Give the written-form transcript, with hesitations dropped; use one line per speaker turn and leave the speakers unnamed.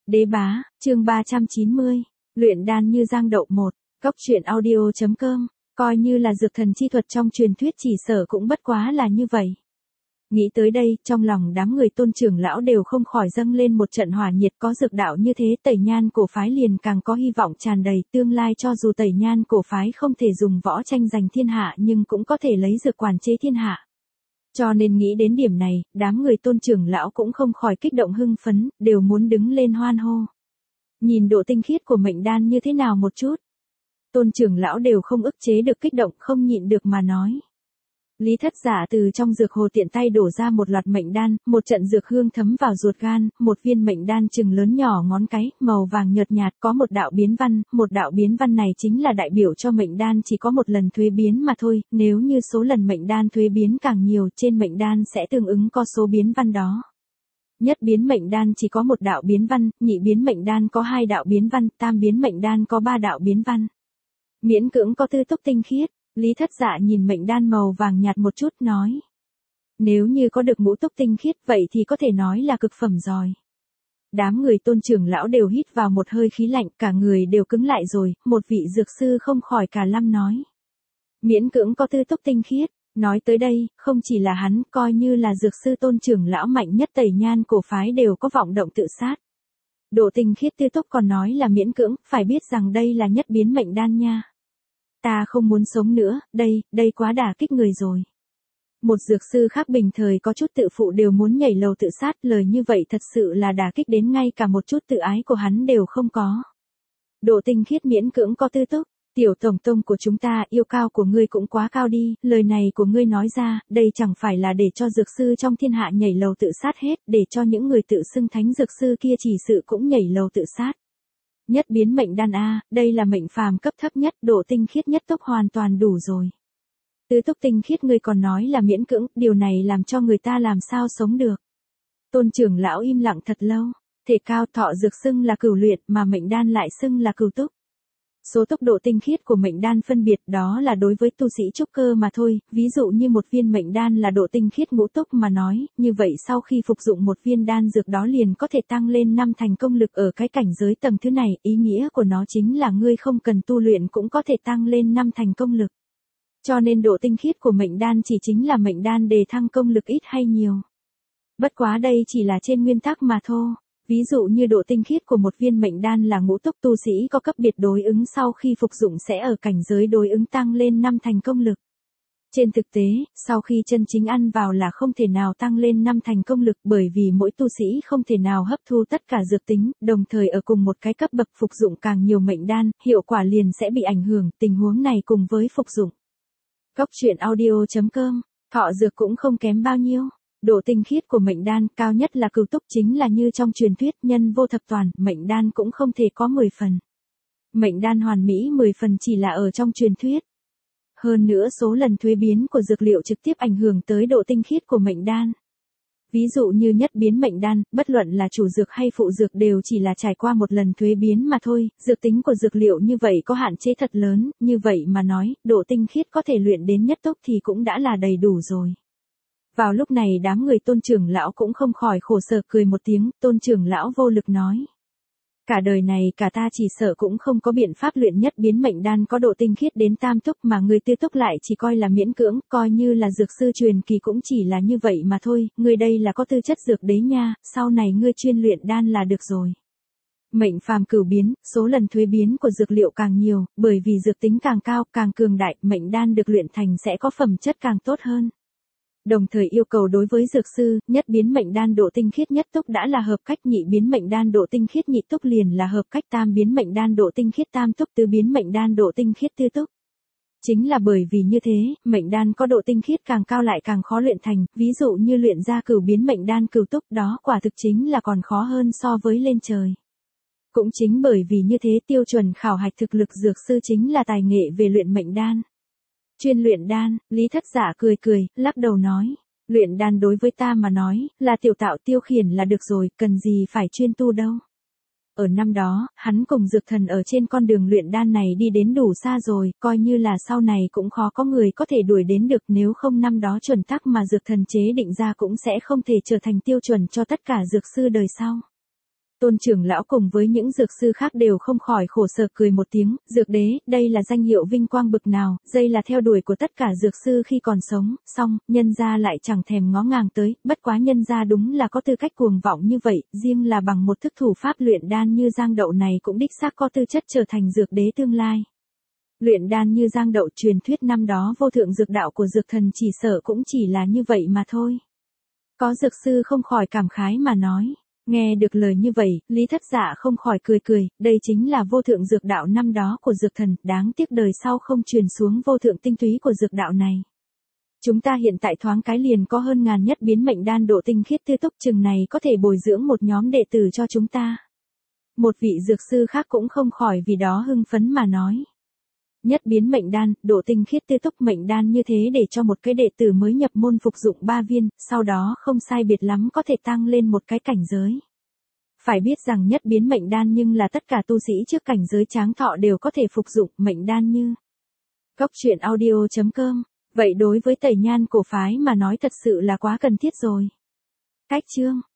Đế bá, chương 390, luyện đan như giang đậu một, cốc truyện audio.com, coi như là dược thần chi thuật trong truyền thuyết chỉ sở cũng bất quá là như vậy. Nghĩ tới đây, trong lòng đám người Tôn trưởng lão đều không khỏi dâng lên một trận hỏa nhiệt, có dược đạo như thế Tẩy Nhan cổ phái liền càng có hy vọng tràn đầy, tương lai cho dù Tẩy Nhan cổ phái không thể dùng võ tranh giành thiên hạ nhưng cũng có thể lấy dược quản chế thiên hạ. Cho nên nghĩ đến điểm này, đám người Tôn trưởng lão cũng không khỏi kích động hưng phấn, đều muốn đứng lên hoan hô. Nhìn độ tinh khiết của mệnh đan như thế nào một chút. Tôn trưởng lão đều không ức chế được kích động, không nhịn được mà nói. Lý Thất Giả từ trong dược hồ tiện tay đổ ra một loạt mệnh đan, một trận dược hương thấm vào ruột gan, một viên mệnh đan chừng lớn nhỏ ngón cái, màu vàng nhợt nhạt, có một đạo biến văn này chính là đại biểu cho mệnh đan chỉ có một lần thuế biến mà thôi, nếu như số lần mệnh đan thuế biến càng nhiều, trên mệnh đan sẽ tương ứng có số biến văn đó. Nhất biến mệnh đan chỉ có một đạo biến văn, nhị biến mệnh đan có 2 đạo biến văn, tam biến mệnh đan có 3 đạo biến văn. Miễn cưỡng có tư túc tinh khiết. Lý Thất Dạ nhìn mệnh đan màu vàng nhạt một chút nói. Nếu như có được ngũ túc tinh khiết vậy thì có thể nói là cực phẩm rồi. Đám người Tôn trưởng lão đều hít vào một hơi khí lạnh, cả người đều cứng lại rồi, một vị dược sư không khỏi cả lâm nói. Miễn cưỡng có tư túc tinh khiết, nói tới đây, không chỉ là hắn, coi như là dược sư Tôn trưởng lão mạnh nhất Tẩy Nhan cổ phái đều có vọng động tự sát. Độ tinh khiết tư túc còn nói là miễn cưỡng, phải biết rằng đây là nhất biến mệnh đan nha. Ta không muốn sống nữa, đây quá đả kích người rồi. Một dược sư khác bình thời có chút tự phụ đều muốn nhảy lầu tự sát, lời như vậy thật sự là đả kích đến ngay cả một chút tự ái của hắn đều không có. Độ tinh khiết miễn cưỡng có tư túc, tiểu tổng tông của chúng ta yêu cao của ngươi cũng quá cao đi, lời này của ngươi nói ra, đây chẳng phải là để cho dược sư trong thiên hạ nhảy lầu tự sát hết, để cho những người tự xưng thánh dược sư kia chỉ sự cũng nhảy lầu tự sát. Nhất biến mệnh đan A, đây là mệnh phàm cấp thấp nhất, độ tinh khiết nhất túc hoàn toàn đủ rồi. Tứ túc tinh khiết ngươi còn nói là miễn cưỡng, điều này làm cho người ta làm sao sống được. Tôn trưởng lão im lặng thật lâu, thể cao thọ dược xưng là cửu luyện mà mệnh đan lại xưng là cửu túc. Số tốc độ tinh khiết của mệnh đan phân biệt đó là đối với tu sĩ trúc cơ mà thôi, ví dụ như một viên mệnh đan là độ tinh khiết ngũ túc mà nói, như vậy sau khi phục dụng một viên đan dược đó liền có thể tăng lên 5 thành công lực ở cái cảnh giới tầng thứ này, ý nghĩa của nó chính là ngươi không cần tu luyện cũng có thể tăng lên 5 thành công lực. Cho nên độ tinh khiết của mệnh đan chỉ chính là mệnh đan đề thăng công lực ít hay nhiều. Bất quá đây chỉ là trên nguyên tắc mà thôi. Ví dụ như độ tinh khiết của một viên mệnh đan là ngũ túc tu sĩ có cấp biệt đối ứng sau khi phục dụng sẽ ở cảnh giới đối ứng tăng lên 5 thành công lực. Trên thực tế, sau khi chân chính ăn vào là không thể nào tăng lên 5 thành công lực bởi vì mỗi tu sĩ không thể nào hấp thu tất cả dược tính, đồng thời ở cùng một cái cấp bậc phục dụng càng nhiều mệnh đan, hiệu quả liền sẽ bị ảnh hưởng, tình huống này cùng với phục dụng. Cốc truyện audio.com, thọ dược cũng không kém bao nhiêu. Độ tinh khiết của mệnh đan cao nhất là cửu túc chính là như trong truyền thuyết nhân vô thập toàn, mệnh đan cũng không thể có 10 phần. Mệnh đan hoàn mỹ 10 phần chỉ là ở trong truyền thuyết. Hơn nữa số lần thuế biến của dược liệu trực tiếp ảnh hưởng tới độ tinh khiết của mệnh đan. Ví dụ như nhất biến mệnh đan, bất luận là chủ dược hay phụ dược đều chỉ là trải qua một lần thuế biến mà thôi, dược tính của dược liệu như vậy có hạn chế thật lớn, như vậy mà nói, độ tinh khiết có thể luyện đến nhất túc thì cũng đã là đầy đủ rồi. Vào lúc này đám người Tôn trưởng lão cũng không khỏi khổ sở cười một tiếng, Tôn trưởng lão vô lực nói. Cả đời này cả ta chỉ sợ cũng không có biện pháp luyện nhất biến mệnh đan có độ tinh khiết đến tam túc mà người tư túc lại chỉ coi là miễn cưỡng, coi như là dược sư truyền kỳ cũng chỉ là như vậy mà thôi, người đây là có tư chất dược đấy nha, sau này ngươi chuyên luyện đan là được rồi. Mệnh phàm cửu biến, số lần thuế biến của dược liệu càng nhiều, bởi vì dược tính càng cao, càng cường đại, mệnh đan được luyện thành sẽ có phẩm chất càng tốt hơn. Đồng thời yêu cầu đối với dược sư, nhất biến mệnh đan độ tinh khiết nhất túc đã là hợp cách, nhị biến mệnh đan độ tinh khiết nhị túc liền là hợp cách, tam biến mệnh đan độ tinh khiết tam túc, tứ biến mệnh đan độ tinh khiết tư túc. Chính là bởi vì như thế, mệnh đan có độ tinh khiết càng cao lại càng khó luyện thành, ví dụ như luyện ra cửu biến mệnh đan cửu túc đó quả thực chính là còn khó hơn so với lên trời. Cũng chính bởi vì như thế tiêu chuẩn khảo hạch thực lực dược sư chính là tài nghệ về luyện mệnh đan. Chuyên luyện đan, Lý Thất Giả cười, lắc đầu nói, luyện đan đối với ta mà nói, là tiểu tạo tiêu khiển là được rồi, cần gì phải chuyên tu đâu. Ở năm đó, hắn cùng dược thần ở trên con đường luyện đan này đi đến đủ xa rồi, coi như là sau này cũng khó có người có thể đuổi đến được, nếu không năm đó chuẩn tắc mà dược thần chế định ra cũng sẽ không thể trở thành tiêu chuẩn cho tất cả dược sư đời sau. Tôn trưởng lão cùng với những dược sư khác đều không khỏi khổ sở cười một tiếng, dược đế, đây là danh hiệu vinh quang bực nào, đây là theo đuổi của tất cả dược sư khi còn sống, song, nhân gia lại chẳng thèm ngó ngàng tới, bất quá nhân gia đúng là có tư cách cuồng vọng như vậy, riêng là bằng một thức thủ pháp luyện đan như Giang Đậu này cũng đích xác có tư chất trở thành dược đế tương lai. Luyện đan như Giang Đậu truyền thuyết năm đó vô thượng dược đạo của dược thần chỉ sợ cũng chỉ là như vậy mà thôi. Có dược sư không khỏi cảm khái mà nói. Nghe được lời như vậy, Lý Thất Dạ không khỏi cười, đây chính là vô thượng dược đạo năm đó của dược thần, đáng tiếc đời sau không truyền xuống vô thượng tinh túy của dược đạo này. Chúng ta hiện tại thoáng cái liền có hơn ngàn nhất biến mệnh đan độ tinh khiết tư túc chừng này có thể bồi dưỡng một nhóm đệ tử cho chúng ta. Một vị dược sư khác cũng không khỏi vì đó hưng phấn mà nói. Nhất biến mệnh đan, độ tinh khiết tư túc mệnh đan như thế để cho một cái đệ tử mới nhập môn phục dụng 3 viên, sau đó không sai biệt lắm có thể tăng lên một cái cảnh giới. Phải biết rằng nhất biến mệnh đan nhưng là tất cả tu sĩ trước cảnh giới tráng thọ đều có thể phục dụng mệnh đan như. Cốc truyện audio.com. Vậy đối với Tẩy Nhan cổ phái mà nói thật sự là quá cần thiết rồi. Cách chương